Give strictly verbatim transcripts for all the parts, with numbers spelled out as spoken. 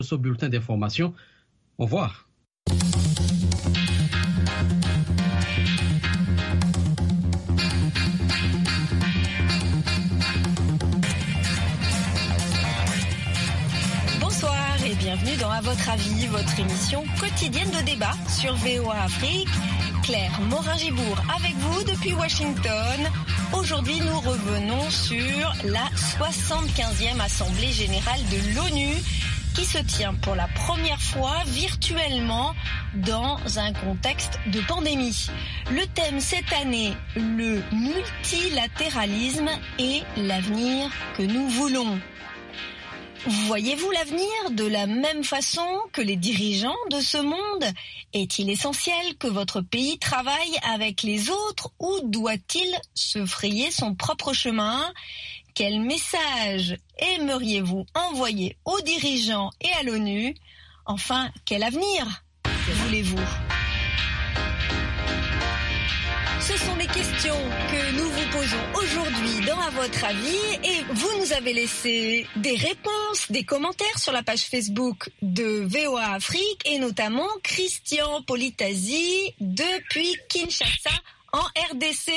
ce bulletin d'information. Au revoir. Bonsoir et bienvenue dans À votre avis, votre émission quotidienne de débat sur V O A Afrique. Claire Morin-Gibourg avec vous depuis Washington. Aujourd'hui, nous revenons sur la soixante-quinzième Assemblée générale de l'ONU qui se tient pour la première fois virtuellement dans un contexte de pandémie. Le thème cette année, le multilatéralisme et l'avenir que nous voulons. Voyez-vous l'avenir de la même façon que les dirigeants de ce monde ? Est-il essentiel que votre pays travaille avec les autres ou doit-il se frayer son propre chemin ? Quel message aimeriez-vous envoyer aux dirigeants et à l'ONU ? Enfin, quel avenir voulez-vous ? Ce sont les questions que nous vous posons aujourd'hui dans À votre avis et vous nous avez laissé des réponses, des commentaires sur la page Facebook de V O A Afrique et notamment Christian Politasi depuis Kinshasa en R D C.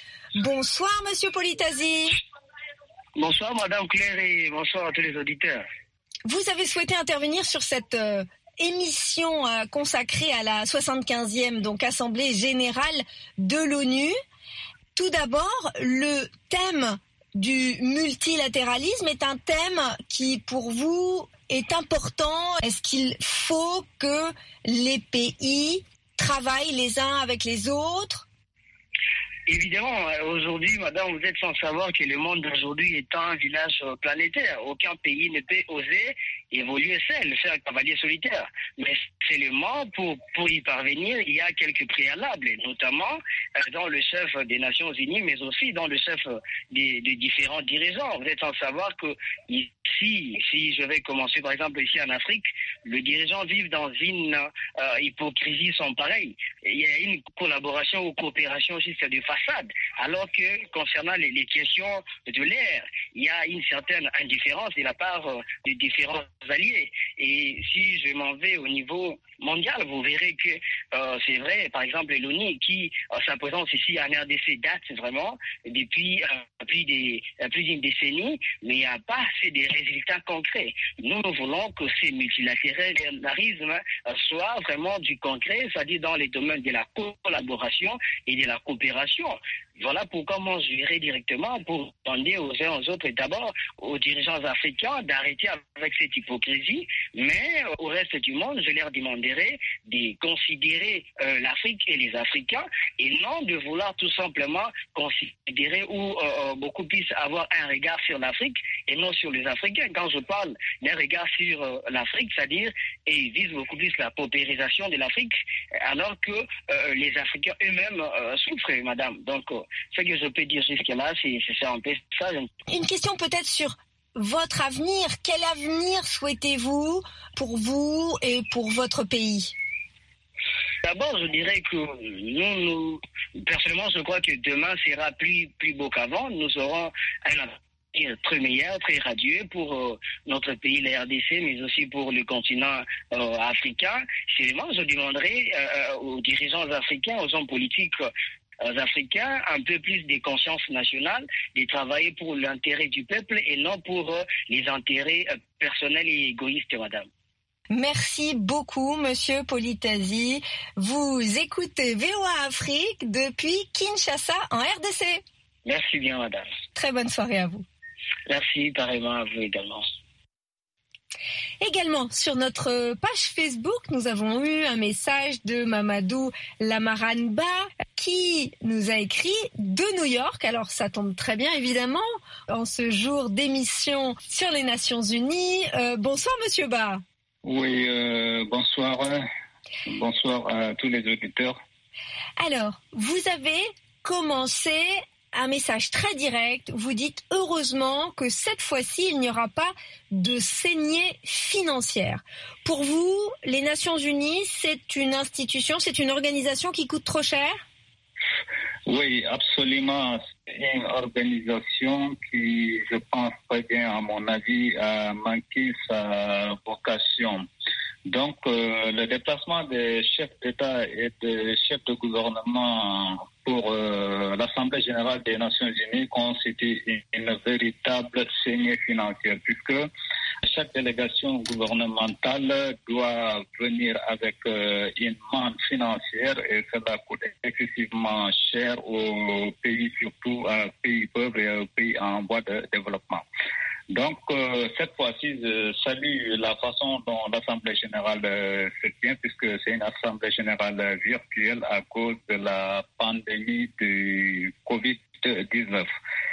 Bonsoir Monsieur Politasi. Bonsoir Madame Claire et bonsoir à tous les auditeurs. Vous avez souhaité intervenir sur cette euh, émission euh, consacrée à la soixante-quinzième donc Assemblée générale de l'ONU. Tout d'abord, le thème du multilatéralisme est un thème qui, pour vous, est important. Est-ce qu'il faut que les pays travaillent les uns avec les autres ? Évidemment, aujourd'hui, madame, vous êtes sans savoir que le monde d'aujourd'hui est un village planétaire. Aucun pays ne peut oser évoluer seul, faire un cavalier solitaire. Mais seulement pour, pour y parvenir, il y a quelques préalables, notamment dans le chef des Nations Unies, mais aussi dans le chef des, des différents dirigeants. Vous êtes sans savoir que ici, si je vais commencer par exemple ici en Afrique, les dirigeants vivent dans une euh, hypocrisie sans pareille. Il y a une collaboration ou coopération juste de façade, alors que concernant les, les questions de l'air, il y a une certaine indifférence de la part euh, des différents alliés. Et si je m'en vais au niveau mondial, vous verrez que euh, c'est vrai, par exemple, l'ONU qui, euh, sa présence ici en R D C date vraiment depuis euh, plus, des, euh, plus d'une décennie, mais il n'y a pas assez de résultats concrets. Nous, nous voulons que ce multilatéralisme euh, soit vraiment du concret, c'est-à-dire dans les domaines de la collaboration et de la coopération. Voilà pourquoi moi je dirais directement pour demander aux uns aux autres et d'abord aux dirigeants africains d'arrêter avec cette hypocrisie, mais au reste du monde, je leur demanderai de considérer euh, l'Afrique et les Africains et non de vouloir tout simplement considérer ou euh, beaucoup puissent avoir un regard sur l'Afrique et non sur les Africains. Quand je parle d'un regard sur euh, l'Afrique, c'est-à-dire et ils visent beaucoup plus la paupérisation de l'Afrique alors que euh, les Africains eux-mêmes euh, souffrent, madame. Donc, euh, ce que je peux dire jusque-là, c'est, c'est un peu ça. Une question peut-être sur votre avenir. Quel avenir souhaitez-vous pour vous et pour votre pays ? D'abord, je dirais que nous, nous, personnellement, je crois que demain sera plus, plus beau qu'avant. Nous aurons un avenir très meilleur, très radieux pour euh, notre pays, la R D C, mais aussi pour le continent euh, africain. Seulement, je demanderai euh, aux dirigeants africains, aux hommes politiques africains, un peu plus de conscience nationale, de travailler pour l'intérêt du peuple et non pour euh, les intérêts euh, personnels et égoïstes, madame. Merci beaucoup, Monsieur Politasi. Vous écoutez V O A Afrique depuis Kinshasa en R D C. Merci bien, madame. Très bonne soirée à vous. Merci, pareillement à vous également. Également, sur notre page Facebook, nous avons eu un message de Mamadou Lamaranba qui nous a écrit de New York. Alors, ça tombe très bien, évidemment, en ce jour d'émission sur les Nations Unies. Euh, bonsoir, Monsieur Ba. Oui, euh, bonsoir. Bonsoir à tous les auditeurs. Alors, vous avez commencé un message très direct. Vous dites heureusement que cette fois-ci, il n'y aura pas de saignée financière. Pour vous, les Nations Unies, c'est une institution, c'est une organisation qui coûte trop cher ? Oui, absolument. une organisation qui, je pense très bien, à mon avis, a manqué sa vocation. Donc, euh, le déplacement des chefs d'État et des chefs de gouvernement pour euh, l'Assemblée générale des Nations unies constitue une, une véritable saignée financière, puisque chaque délégation gouvernementale doit venir avec euh, une manne financière et cela coûte excessivement cher aux pays, surtout aux pays pauvres et aux pays en voie de développement. Donc, euh, cette fois-ci, je salue la façon dont l'Assemblée générale euh, se tient, puisque c'est une Assemblée générale virtuelle à cause de la pandémie du covid dix-neuf.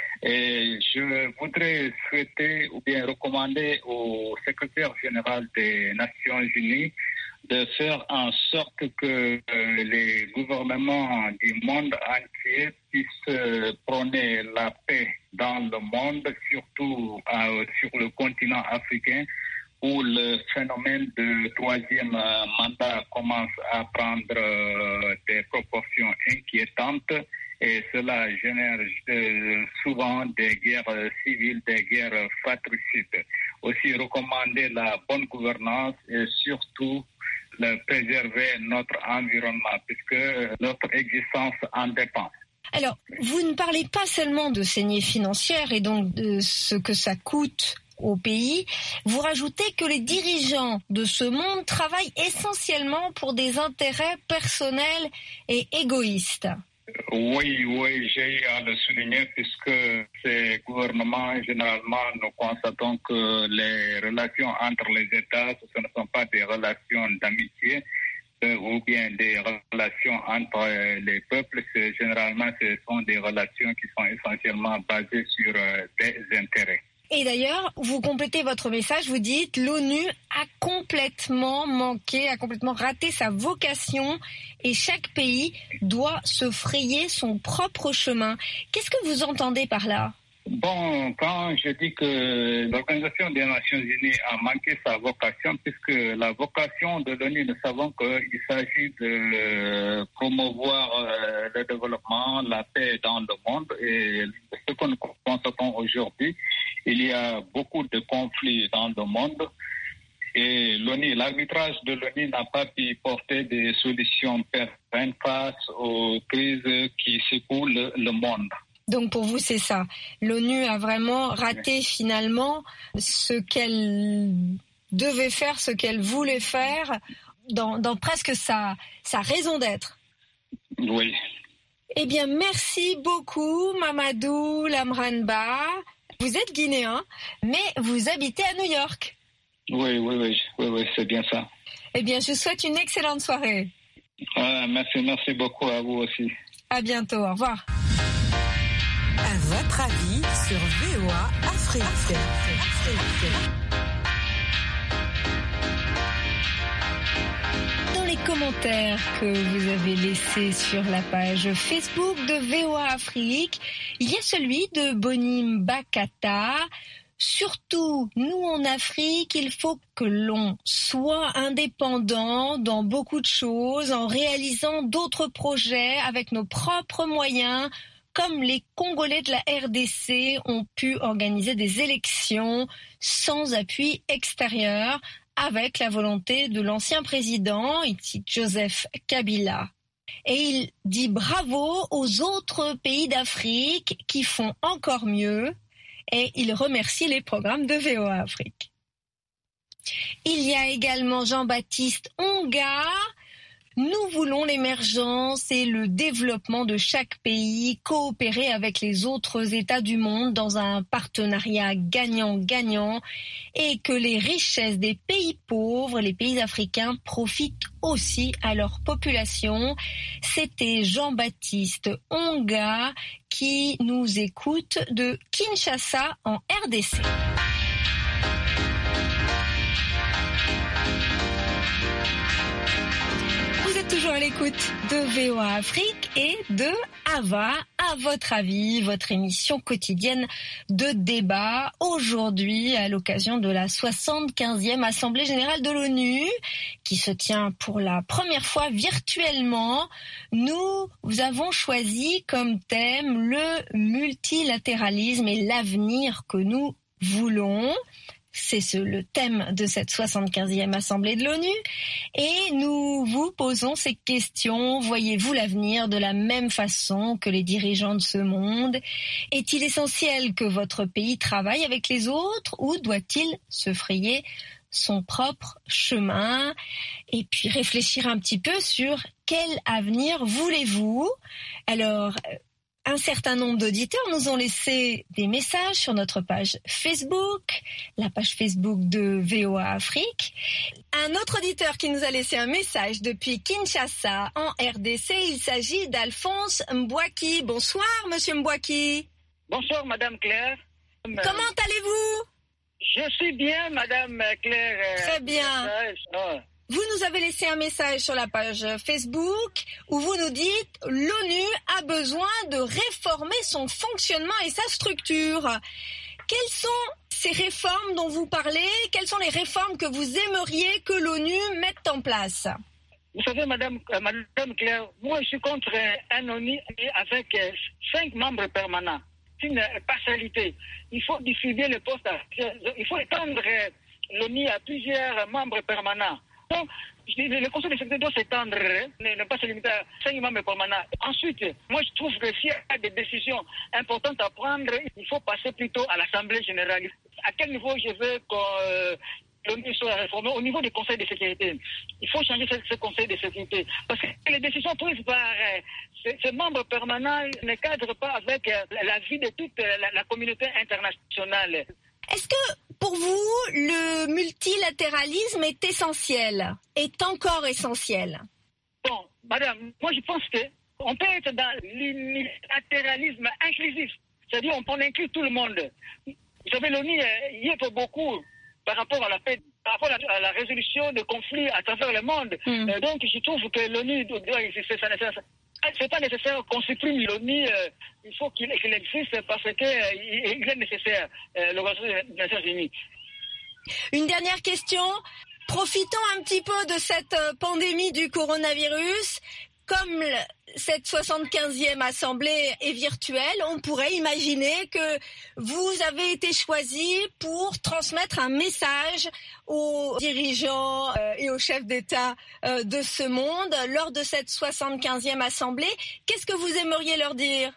Et je voudrais souhaiter ou bien recommander au secrétaire général des Nations unies de faire en sorte que euh, les gouvernements du monde entier puissent euh, prôner la paix dans le monde, surtout euh, sur le continent africain, où le phénomène de troisième euh, mandat commence à prendre euh, des proportions inquiétantes et cela génère euh, souvent des guerres civiles, des guerres fratricides. Aussi recommander la bonne gouvernance et surtout de préserver notre environnement, puisque notre existence en dépend. Alors, vous ne parlez pas seulement de saignée financière et donc de ce que ça coûte au pays, vous rajoutez que les dirigeants de ce monde travaillent essentiellement pour des intérêts personnels et égoïstes. Oui, oui, j'ai à le souligner puisque ces gouvernements, généralement, nous constatons que les relations entre les États, ce ne sont pas des relations d'amitié euh, ou bien des relations entre euh, les peuples. C'est, généralement, ce sont des relations qui sont essentiellement basées sur euh, des intérêts. Et d'ailleurs, vous complétez votre message, vous dites l'ONU a complètement manqué, a complètement raté sa vocation et chaque pays doit se frayer son propre chemin. Qu'est-ce que vous entendez par là ? Bon, quand je dis que l'Organisation des Nations Unies a manqué sa vocation, puisque la vocation de l'ONU, nous savons qu'il s'agit de promouvoir le développement, la paix dans le monde. Et ce que nous constatons aujourd'hui, il y a beaucoup de conflits dans le monde. Et l'ONU, l'arbitrage de l'ONU n'a pas pu porter des solutions pérennes face aux crises qui secouent le, le monde. Donc pour vous, c'est ça. L'ONU a vraiment raté finalement ce qu'elle devait faire, ce qu'elle voulait faire dans, dans presque sa, sa raison d'être. Oui. Eh bien, merci beaucoup, Mamadou Lamranba. Vous êtes guinéen, mais vous habitez à New York. Oui, oui, oui, oui, oui, c'est bien ça. Eh bien, je vous souhaite une excellente soirée. Ah, merci, merci beaucoup à vous aussi. À bientôt, au revoir. À votre avis sur V O A Afrique. Afrique. Dans les commentaires que vous avez laissés sur la page Facebook de V O A Afrique, il y a celui de Bonim Bakata. Surtout, nous en Afrique, il faut que l'on soit indépendant dans beaucoup de choses, en réalisant d'autres projets avec nos propres moyens, comme les Congolais de la R D C ont pu organiser des élections sans appui extérieur, avec la volonté de l'ancien président, ici Joseph Kabila. Et il dit bravo aux autres pays d'Afrique qui font encore mieux, et il remercie les programmes de V O A Afrique. Il y a également Jean-Baptiste Onga. Nous voulons l'émergence et le développement de chaque pays, coopérer avec les autres États du monde dans un partenariat gagnant-gagnant et que les richesses des pays pauvres, les pays africains, profitent aussi à leur population. C'était Jean-Baptiste Onga qui nous écoute de Kinshasa en R D C. Vous êtes toujours à l'écoute de V O A Afrique et de Ava, à votre avis, votre émission quotidienne de débat. Aujourd'hui, à l'occasion de la soixante-quinzième Assemblée Générale de l'ONU, qui se tient pour la première fois virtuellement. Nous avons choisi comme thème le multilatéralisme et l'avenir que nous voulons. C'est ce, le thème de cette soixante-quinzième Assemblée de l'ONU. Et nous vous posons ces questions. Voyez-vous l'avenir de la même façon que les dirigeants de ce monde? Est-il essentiel que votre pays travaille avec les autres ou doit-il se frayer son propre chemin? Et puis réfléchir un petit peu sur quel avenir voulez-vous? Alors, un certain nombre d'auditeurs nous ont laissé des messages sur notre page Facebook, la page Facebook de V O A Afrique. Un autre auditeur qui nous a laissé un message depuis Kinshasa, en R D C, il s'agit d'Alphonse Mbouaki. Bonsoir, Monsieur Mbouaki. Bonsoir, Madame Claire. Comment allez-vous? Je suis bien, Madame Claire. Très bien. Vous nous avez laissé un message sur la page Facebook où vous nous dites « L'ONU a besoin de réformer son fonctionnement et sa structure ». Quelles sont ces réformes dont vous parlez? Quelles sont les réformes que vous aimeriez que l'ONU mette en place? Vous savez, Madame, euh, Madame Claire, moi je suis contre un ONU avec euh, cinq membres permanents. C'est une partialité. Il faut distribuer les postes. À, il faut étendre euh, l'ONU à plusieurs membres permanents. Donc, le Conseil de sécurité doit s'étendre, ne pas se limiter à cinq membres permanents. Ensuite, moi je trouve que s'il y a des décisions importantes à prendre, il faut passer plutôt à l'Assemblée générale. À quel niveau je veux que euh, l'ONU soit réformée? Au niveau du Conseil de sécurité. Il faut changer ce, ce Conseil de sécurité. Parce que les décisions prises par euh, ces, ces membres permanents ne cadrent pas avec euh, la vie de toute euh, la, la communauté internationale. Est-ce que, pour vous, le multilatéralisme est essentiel, est encore essentiel? Bon, madame, moi je pense qu'on peut être dans l'unilatéralisme inclusif, c'est-à-dire on peut inclure tout le monde. Vous savez, l'ONU y est pour beaucoup par rapport à la paix, par rapport à la, à la résolution de conflits à travers le monde. Mm. Euh, donc je trouve que l'ONU doit exister. C'est pas nécessaire qu'on supprime l'ONU, euh, il faut qu'il, qu'il existe parce qu'il euh, il est nécessaire, euh, l'Organisation des Nations Unies. Une dernière question. Profitons un petit peu de cette pandémie du coronavirus. Comme le, cette soixante-quinzième assemblée est virtuelle, on pourrait imaginer que vous avez été choisi pour transmettre un message aux dirigeants euh, et aux chefs d'État euh, de ce monde lors de cette soixante-quinzième assemblée. Qu'est-ce que vous aimeriez leur dire?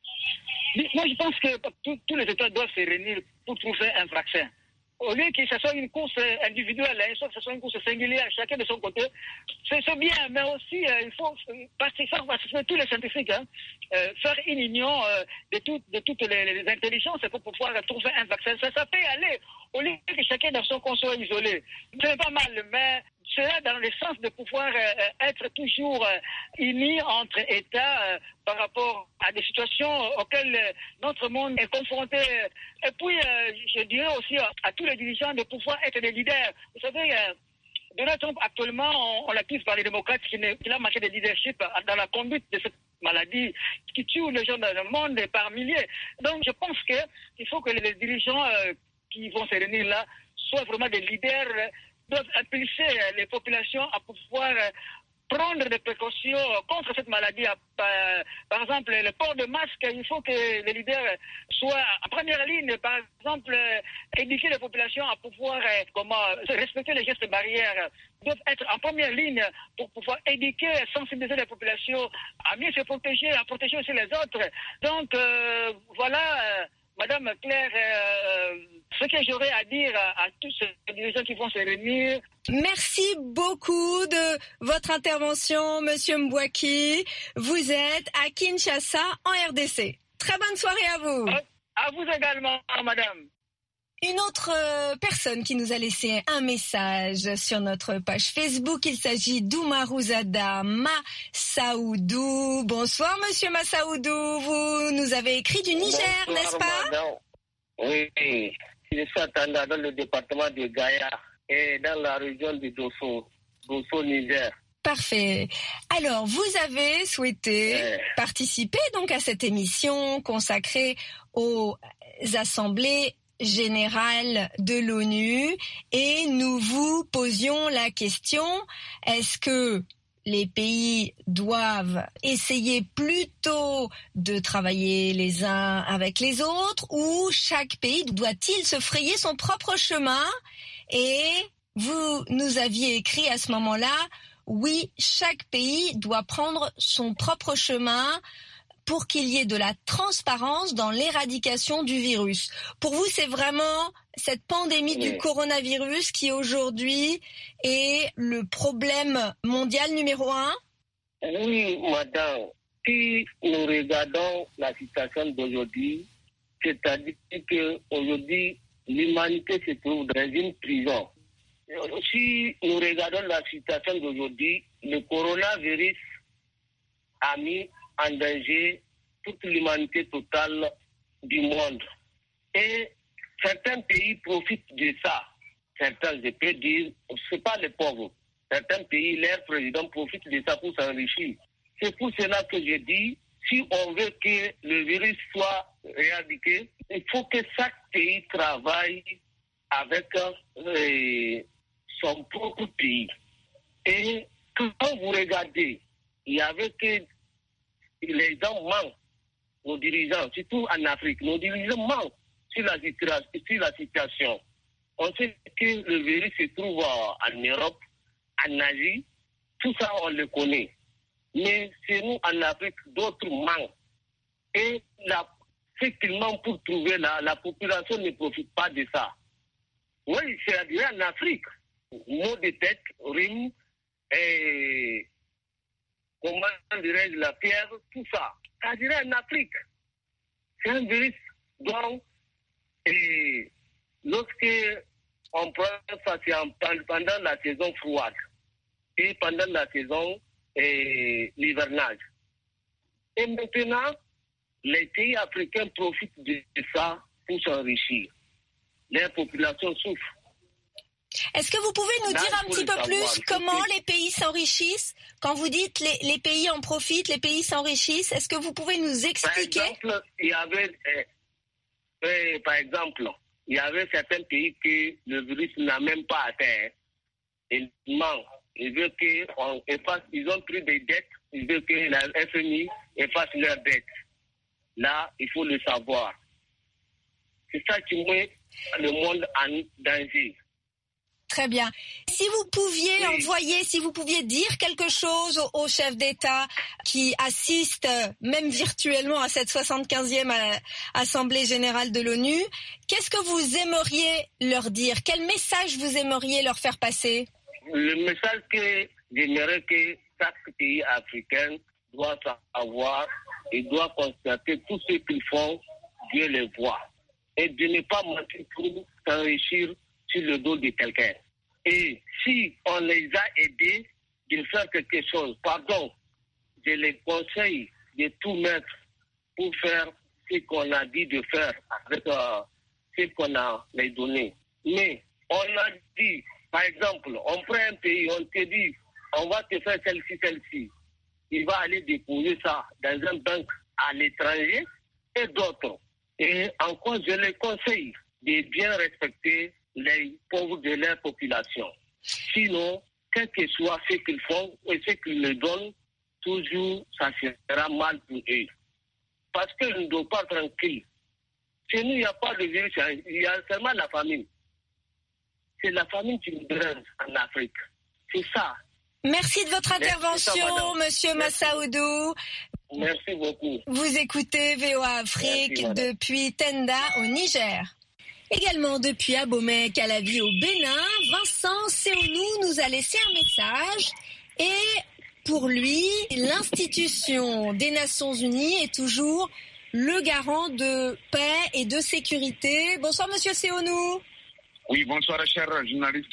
Moi, je pense que tous les États doivent se réunir pour trouver un vaccin. Au lieu que ce soit une course individuelle, hein, que ce soit une course singulière, chacun de son côté, c'est, c'est bien, mais aussi euh, il faut participer, participer tous les scientifiques, hein, euh, faire une union euh, de, tout, de toutes les, les intelligences pour pouvoir trouver un vaccin. Ça, ça peut aller, au lieu que chacun dans son coin soit isolé. C'est pas mal, mais c'est dans le sens de pouvoir euh, être toujours euh, unis entre États euh, par rapport à des situations auxquelles euh, notre monde est confronté. Et puis, euh, je dirais aussi à, à tous les dirigeants de pouvoir être des leaders. Vous savez, euh, Donald Trump, actuellement, on, on l'accuse par les démocrates qu'il a manqué de leadership dans la conduite de cette maladie qui tue les gens dans le monde par milliers. Donc, je pense qu'il faut que les dirigeants euh, qui vont se réunir là soient vraiment des leaders, euh, doivent impulser les populations à pouvoir prendre des précautions contre cette maladie. Par exemple, le port de masque, il faut que les leaders soient en première ligne. Par exemple, éduquer les populations à pouvoir comment, respecter les gestes barrières. Ils doivent être en première ligne pour pouvoir éduquer, sensibiliser les populations à mieux se protéger, à protéger aussi les autres. Donc, euh, voilà... Madame Claire, euh, ce que j'aurais à dire à, à tous ces dirigeants qui vont se réunir. Merci beaucoup de votre intervention, Monsieur Mbouaki. Vous êtes à Kinshasa, en R D C. Très bonne soirée à vous. À, à vous également, Madame. Une autre euh, personne qui nous a laissé un message sur notre page Facebook, il s'agit d'Oumarouzada Massaoudou. Bonsoir Monsieur Massaoudou, vous nous avez écrit du Niger, bonsoir, n'est-ce pas? Madame. Oui, je suis attendant dans le département de Gaïa et dans la région du Dosso, Dosso Niger. Parfait. Alors, vous avez souhaité euh... participer donc à cette émission consacrée aux assemblées général de l'ONU et nous vous posions la question, est-ce que les pays doivent essayer plutôt de travailler les uns avec les autres ou chaque pays doit-il se frayer son propre chemin? Et vous nous aviez écrit à ce moment-là, oui, chaque pays doit prendre son propre chemin pour qu'il y ait de la transparence dans l'éradication du virus. Pour vous, c'est vraiment cette pandémie oui. du coronavirus qui aujourd'hui est le problème mondial numéro un? Oui, madame. Si nous regardons la situation d'aujourd'hui, c'est-à-dire qu'aujourd'hui, l'humanité se trouve dans une prison. Si nous regardons la situation d'aujourd'hui, le coronavirus a mis en danger toute l'humanité totale du monde. Et certains pays profitent de ça. Certains, je peux dire, ce n'est pas les pauvres. Certains pays, leurs présidents profitent de ça pour s'enrichir. C'est pour cela que je dis, si on veut que le virus soit éradiqué, il faut que chaque pays travaille avec euh, son propre pays. Et quand vous regardez, il y avait que les gens mentent aux dirigeants, surtout en Afrique. Nos dirigeants mentent sur la, sur la situation. On sait que le virus se trouve en Europe, en Asie, tout ça on le connaît. Mais c'est nous en Afrique, d'autres mentent. Et la, effectivement, pour trouver la, la population ne profite pas de ça. Oui, c'est en Afrique. Mot de tête, rime, et comment dirais-je, la pierre, tout ça. Ça dirait en Afrique. C'est un virus dont, et lorsque on prend ça, c'est en, pendant la saison froide et pendant la saison et l'hivernage. Et maintenant, les pays africains profitent de ça pour s'enrichir. Les populations souffrent. Est-ce que vous pouvez nous Là, dire un petit peu savoir, plus comment les pays s'enrichissent? Quand vous dites les, les pays en profitent, les pays s'enrichissent, est-ce que vous pouvez nous expliquer? Par exemple, il y avait, euh, euh, par exemple, il y avait certains pays que le virus n'a même pas atteint. Ils mentent. Ils veulent qu'on efface, ils ont pris des dettes, ils veulent que la F M I efface leurs dettes. Là, il faut le savoir. C'est ça qui met le monde en danger. Très bien. Si vous pouviez oui. envoyer, si vous pouviez dire quelque chose aux, aux chefs d'État qui assistent, même virtuellement, à cette soixante-quinzième Assemblée générale de l'ONU, qu'est-ce que vous aimeriez leur dire? Quel message vous aimeriez leur faire passer? Le message que j'aimerais que chaque pays africain doit savoir et doit constater tout ce qu'ils font, Dieu les voit. Et de ne pas mentir pour s'enrichir sur le dos de quelqu'un. Et si on les a aidés de faire quelque chose, pardon, je les conseille de tout mettre pour faire ce qu'on a dit de faire avec euh, ce qu'on a les donné. Mais on a dit, par exemple, on prend un pays, on te dit, on va te faire celle-ci, celle-ci. Il va aller déposer ça dans un banque à l'étranger et d'autres. Et encore, je les conseille de bien respecter les pauvres de leur population. Sinon, quel que soit ce qu'ils font et ce qu'ils le donnent, toujours ça sera mal pour eux. Parce qu'ils ne doivent pas tranquilles. Chez nous, il n'y a pas de virus, il y a seulement la famine. C'est la famine qui nous dérange en Afrique. C'est ça. Merci de votre intervention, Merci, Monsieur Massaoudou. Merci beaucoup. Vous écoutez V O A Afrique Merci, depuis Tenda au Niger. Également depuis Abomey, Calavi au Bénin, Vincent Seonou nous a laissé un message et pour lui, l'institution des Nations Unies est toujours le garant de paix et de sécurité. Bonsoir Monsieur Seonou. Oui, bonsoir cher journaliste.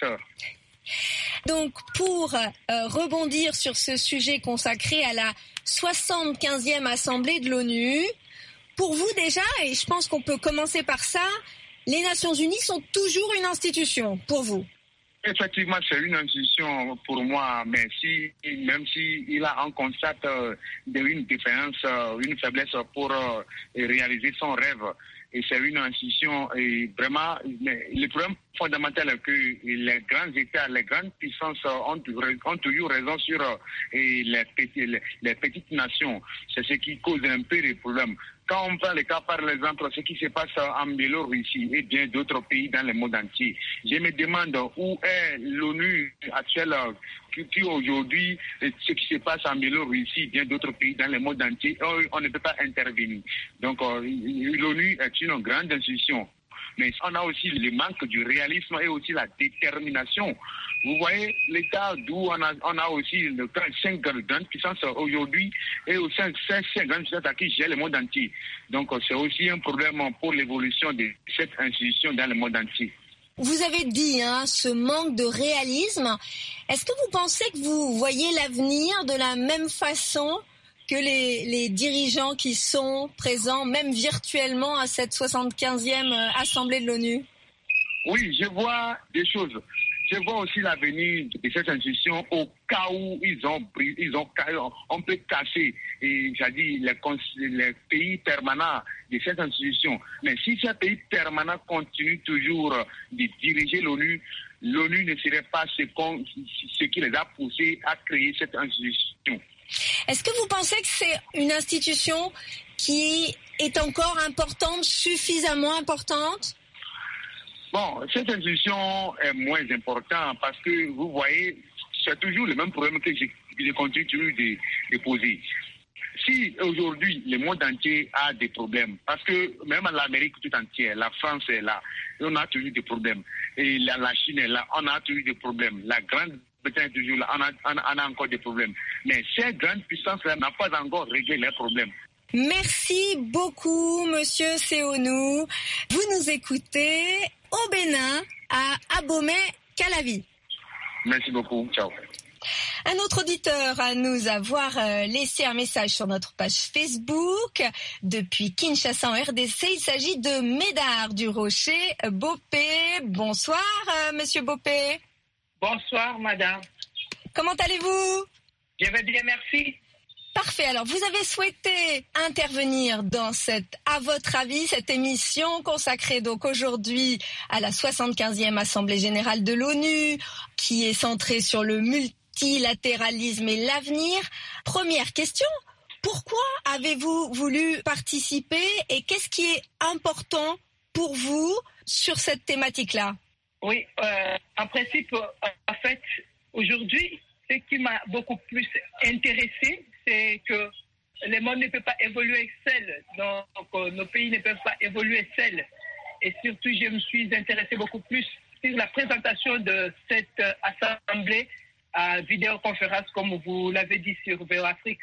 Donc pour euh, rebondir sur ce sujet consacré à la soixante-quinzième Assemblée de l'ONU, pour vous déjà, et je pense qu'on peut commencer par ça, les Nations Unies sont toujours une institution pour vous? Effectivement, c'est une institution pour moi, mais si, même s'il a en constate euh, une différence, euh, une faiblesse pour euh, réaliser son rêve, et c'est une institution, et vraiment, le problème fondamental est que les grands États, les grandes puissances ont, ont toujours raison sur et les, petits, les, les petites nations. C'est ce qui cause un peu les problèmes. Quand on prend le cas, par exemple, ce qui se passe en Biélorussie et bien d'autres pays dans le monde entier, je me demande où est l'ONU actuelle qui, qui aujourd'hui, ce qui se passe en Biélorussie et bien d'autres pays dans le monde entier, on ne peut pas intervenir. Donc, l'ONU est une grande institution. Mais on a aussi le manque du réalisme et aussi la détermination. Vous voyez, l'état d'où on a, on a aussi le, cinq grandes puissances aujourd'hui et aussi cinq, cinq grandes puissances qui gèrent le monde entier. Donc c'est aussi un problème pour l'évolution de cette institution dans le monde entier. Vous avez dit hein, ce manque de réalisme. Est-ce que vous pensez que vous voyez l'avenir de la même façon que les, les dirigeants qui sont présents, même virtuellement, à cette soixante-quinzième Assemblée de l'ONU? Oui, je vois des choses. Je vois aussi l'avenir de cette institution au cas où ils ont, ils ont, on peut casser, et j'ai-à-dire les, les pays permanents de cette institution. Mais si ces pays permanents continuent toujours de diriger l'ONU, l'ONU ne serait pas ce, qu'on, ce qui les a poussés à créer cette institution. Est-ce que vous pensez que c'est une institution qui est encore importante, suffisamment importante? Bon, cette institution est moins importante parce que vous voyez, c'est toujours le même problème que je, je continue toujours de, de poser. Si aujourd'hui le monde entier a des problèmes, parce que même l'Amérique tout entière, la France est là, on a toujours des problèmes. Et la, la Chine est là, on a toujours des problèmes. La grande Bretagne est toujours là, on a, on, a, on a encore des problèmes. Mais ces grandes puissances-là n'ont pas encore réglé leurs problèmes. Merci beaucoup, Monsieur Séonou. Vous nous écoutez au Bénin, à Abomey-Calavi. Merci beaucoup. Ciao. Un autre auditeur à nous avoir laissé un message sur notre page Facebook depuis Kinshasa en R D C. Il s'agit de Médard du Rocher Bopé. Bonsoir, Monsieur Bopé. Bonsoir, madame. Comment allez-vous? Je vais bien, merci. Parfait. Alors, vous avez souhaité intervenir dans cette, à votre avis, cette émission consacrée donc aujourd'hui à la soixante-quinzième Assemblée générale de l'ONU, qui est centrée sur le multilatéralisme et l'avenir. Première question, pourquoi avez-vous voulu participer et qu'est-ce qui est important pour vous sur cette thématique-là? Oui, euh, en principe, en fait, aujourd'hui, ce qui m'a beaucoup plus intéressé, c'est que le monde ne peut pas évoluer seul, donc euh, nos pays ne peuvent pas évoluer seuls. Et surtout, je me suis intéressé beaucoup plus sur la présentation de cette euh, assemblée à vidéoconférence, comme vous l'avez dit sur V O Afrique.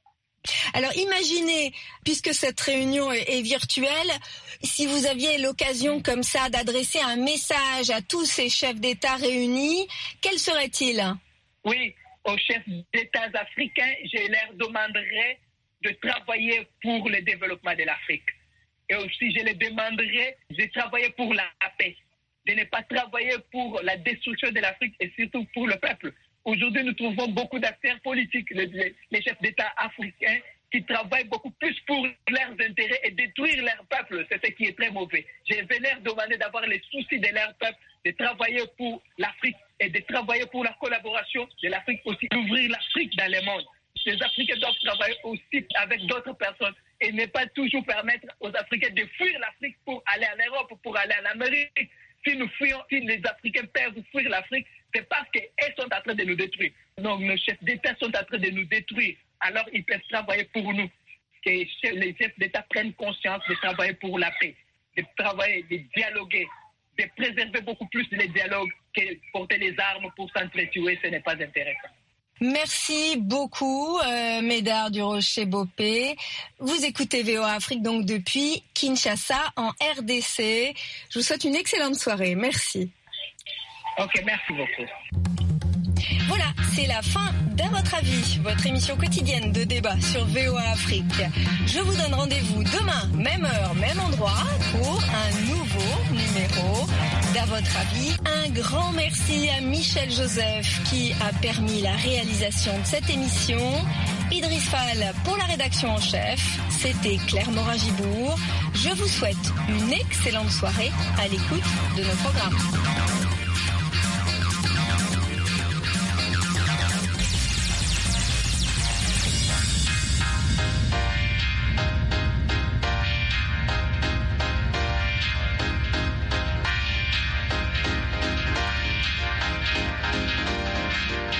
Alors imaginez, puisque cette réunion est, est virtuelle, si vous aviez l'occasion comme ça d'adresser un message à tous ces chefs d'État réunis, quel serait-il? Oui, aux chefs d'État africains, je leur demanderais de travailler pour le développement de l'Afrique. Et aussi, je leur demanderais de travailler pour la paix, de ne pas travailler pour la destruction de l'Afrique et surtout pour le peuple. Aujourd'hui, nous trouvons beaucoup d'acteurs politiques, les, les chefs d'État africains, qui travaillent beaucoup plus pour leurs intérêts et détruire leur peuple. C'est ce qui est très mauvais. Je vais leur demander d'avoir les soucis de leur peuple, de travailler pour l'Afrique et de travailler pour la collaboration de l'Afrique aussi, d'ouvrir l'Afrique dans le monde. Les Africains doivent travailler aussi avec d'autres personnes et ne pas toujours permettre aux Africains de fuir l'Afrique pour aller en Europe, pour aller en Amérique. Si nous fuyons, si les Africains peuvent fuir l'Afrique, c'est parce qu'ils sont en train de nous détruire. Donc nos chefs d'État sont en train de nous détruire. Alors ils peuvent travailler pour nous. Que les chefs d'État prennent conscience de travailler pour la paix, de travailler, de dialoguer, de préserver beaucoup plus les dialogues que porter les armes pour s'entretuer. Ce n'est pas intéressant. Merci beaucoup, euh, Médard du Rocher Bopé. Vous écoutez V O A Afrique donc depuis Kinshasa en R D C. Je vous souhaite une excellente soirée. Merci. Ok, merci beaucoup. Voilà, c'est la fin d'À votre avis, votre émission quotidienne de débat sur V O A Afrique. Je vous donne rendez-vous demain, même heure, même endroit, pour un nouveau numéro d'À votre avis. Un grand merci à Michel Joseph qui a permis la réalisation de cette émission. Idriss Fall pour la rédaction en chef. C'était Claire Morin-Gibour. Je vous souhaite une excellente soirée à l'écoute de nos programmes.